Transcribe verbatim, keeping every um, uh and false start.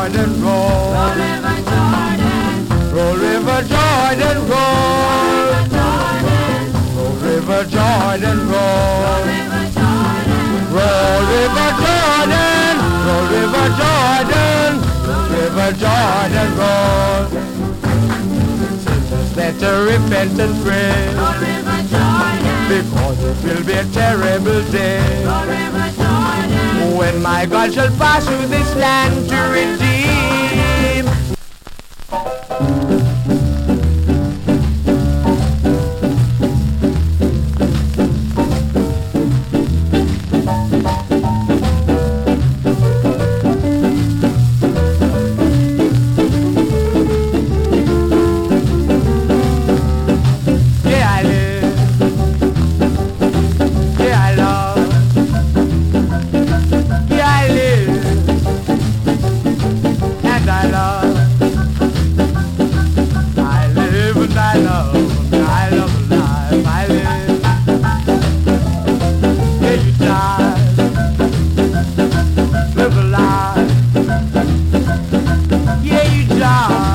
Jordan, roll. Roll River Jordan. Roll River Jordan, roll. Roll River Jordan, roll. Roll River Jordan. Roll River Jordan, roll River Jordan, roll. Sinners, let a repentant pray. Roll River Jordan. Because it will be a terrible day Roll River Jordan. when my God shall pass through this land to redeem